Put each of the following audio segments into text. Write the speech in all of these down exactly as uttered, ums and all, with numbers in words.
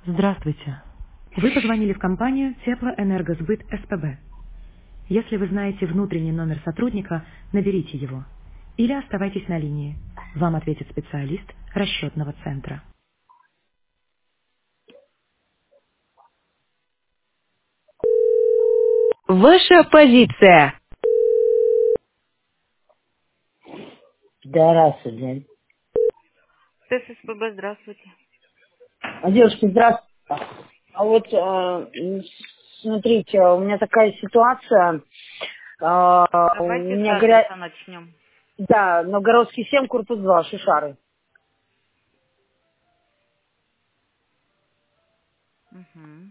Здравствуйте. Вы позвонили в компанию Теплоэнергосбыт СПБ. Если вы знаете внутренний номер сотрудника, наберите его. Или оставайтесь на линии. Вам ответит специалист расчетного центра. Ваша позиция. Здравствуйте. ТССПБ, здравствуйте. А, девушка, здравствуйте. А вот, э, м, смотрите, у меня такая ситуация. Э, у Давайте с меня горя... адреса начнем. Да, Новгородский семь, корпус два, Шишары. Угу.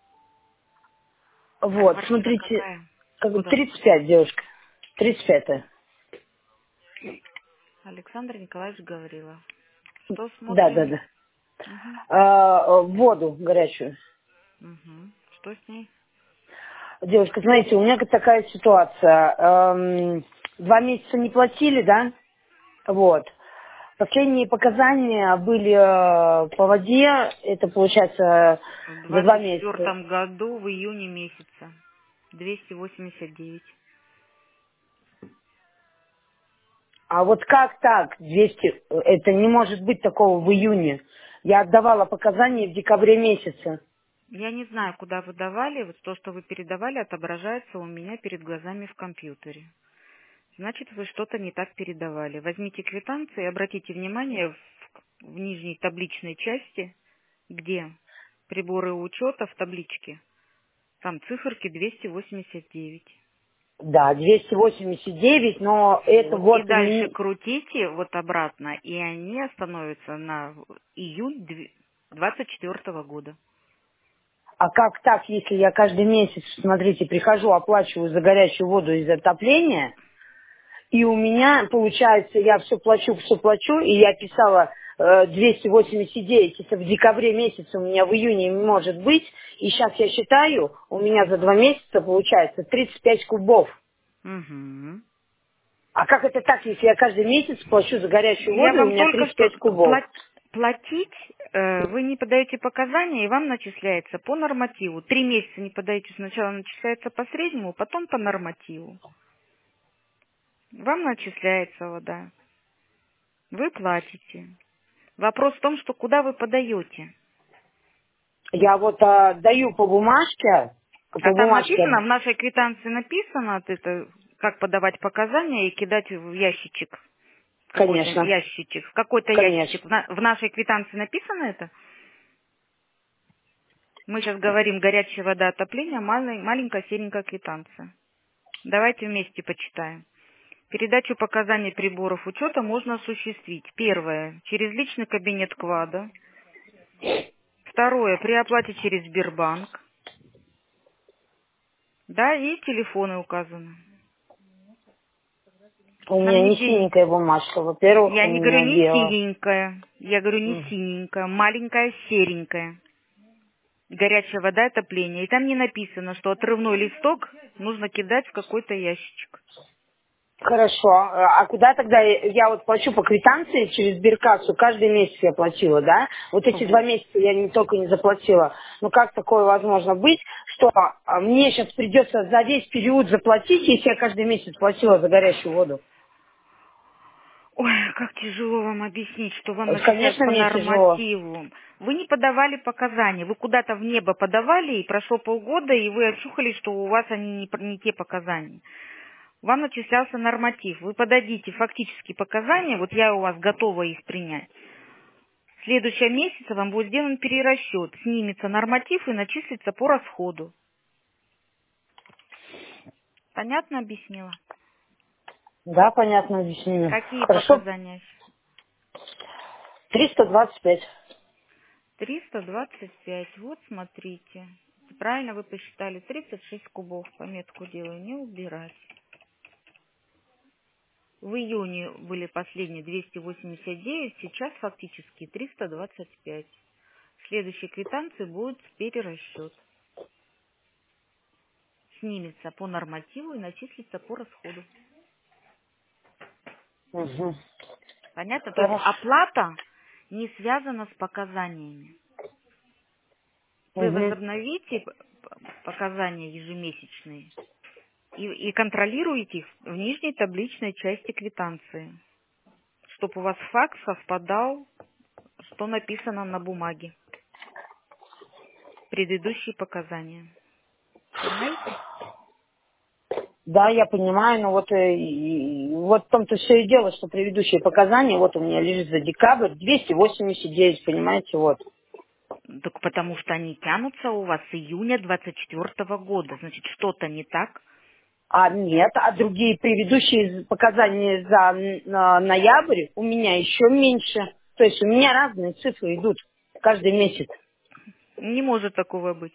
А Вот, квартира смотрите, какая? как бы Куда? тридцать пять, девушка. тридцать пять. Александр Николаевич говорила. Что Да, да, смотрим? да. Угу. Э, э, воду горячую. Угу. Что с ней? Девушка, знаете, у меня такая ситуация. Эм, два месяца не платили, да? Вот. Последние показания были э, по воде, это получается В за два двадцать месяца. четвертом году в июне месяце. двести восемьдесят девять. А вот как так, двести, это не может быть такого в июне. Я отдавала показания в декабре месяце. Я не знаю, куда вы давали. Вот то, что вы передавали, отображается у меня перед глазами в компьютере. Значит, вы что-то не так передавали. Возьмите квитанции и обратите внимание в, в нижней табличной части, где приборы учета в табличке. Там циферки двести восемьдесят девять. Да, двести восемьдесят девять, но это Вот. И вот дальше не... крутите вот обратно, и они остановятся на июнь двадцать четвертого года. А как так, если я каждый месяц, смотрите, прихожу, оплачиваю за горячую воду из отопления, и у меня, получается, я все плачу, все плачу, и я писала э, двести восемьдесят девять, это в декабре месяце у меня в июне не может быть, и сейчас я считаю, у меня за два месяца получается тридцать пять кубов. Угу. А как это так, если я каждый месяц плачу за горячую Я воду, и у вам меня только тридцать что пять кубов? пла- платить, э, вы не подаете показания, и вам начисляется по нормативу. Три месяца не подаете, сначала начисляется по среднему, потом по нормативу. Вам начисляется вода. Вы платите. Вопрос в том, что куда вы подаете. Я вот э, даю по бумажке, А по там написано, бумажке, в нашей квитанции написано, вот это, как подавать показания и кидать в ящичек. Какой-то конечно, ящичек. В какой-то ящичек. конечно. В, на- в нашей квитанции написано это? Мы сейчас говорим горячая вода, отопление, малый- маленькая серенькая квитанция. Давайте вместе почитаем. Передачу показаний приборов учета можно осуществить. Первое. Через личный кабинет КВАДа. Второе. При оплате через Сбербанк. Да, и телефоны указаны. У меня Нам не нигде не... синенькая бумажка, во-первых, Я у не говорю меня не белая. синенькая. Я говорю не М. синенькая. Маленькая серенькая. Горячая вода, отопление. И там не написано, что отрывной листок нужно кидать в какой-то ящичек. Хорошо. А а куда тогда я я вот плачу по квитанции через Сберкассу? Каждый месяц я платила, да? Вот эти два Во- месяца я не только не заплатила. Ну как такое возможно быть, что а, мне сейчас придется за весь период заплатить, если я каждый месяц платила за горячую воду? Ой, как тяжело вам объяснить, что вам Вот, начисляют конечно, по мне тяжело. нормативу. Вы не подавали показания, вы куда-то в небо подавали, и прошло полгода, и вы очухались, что у вас они не, пр- не те показания. Вам начислялся норматив. Вы подадите фактически показания, вот я у вас готова их принять. В следующем месяце вам будет сделан перерасчет, снимется норматив и начислится по расходу. Понятно объяснила? Да, понятно, объяснение. Какие Хорошо. показания? триста двадцать пять. триста двадцать пять. Вот смотрите. Правильно вы посчитали. тридцать шесть кубов. Пометку делаю. Не убирать. В июне были последние двести восемьдесят девять. Сейчас фактически триста двадцать пять. В следующей квитанции будет перерасчет. Снимется по нормативу и начислится по расходу. Угу. Понятно? То есть Хорошо. оплата не связана с показаниями. Вы Угу. возобновите п- п- показания ежемесячные и, и контролируете их в нижней табличной части квитанции, чтобы у вас факт совпадал, что написано на бумаге, предыдущие показания. Понимаете? Да, я понимаю, но вот, э, и- вот в том-то все и дело, что предыдущие показания, вот у меня лежит за декабрь двести восемьдесят девять, понимаете, вот. Так потому что они тянутся у вас с июня двадцать четвёртого года. Значит, что-то не так. А нет, а другие предыдущие показания за н- на- ноябрь у меня еще меньше. То есть у меня разные цифры идут каждый месяц. Не может такого быть.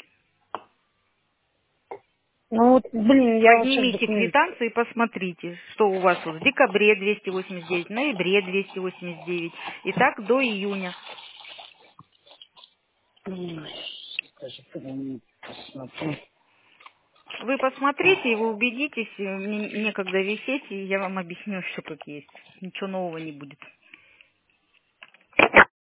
Ну вот, блин, я вот сейчас Поднимите документ. квитанцию и посмотрите, что у вас тут в декабре двести восемьдесят девять, в ноябре двести восемьдесят девять. И так до июня. Ой, даже подниму, посмотрю. Вы посмотрите, и вы убедитесь, и мне некогда висеть, и я вам объясню, что как есть. Ничего нового не будет.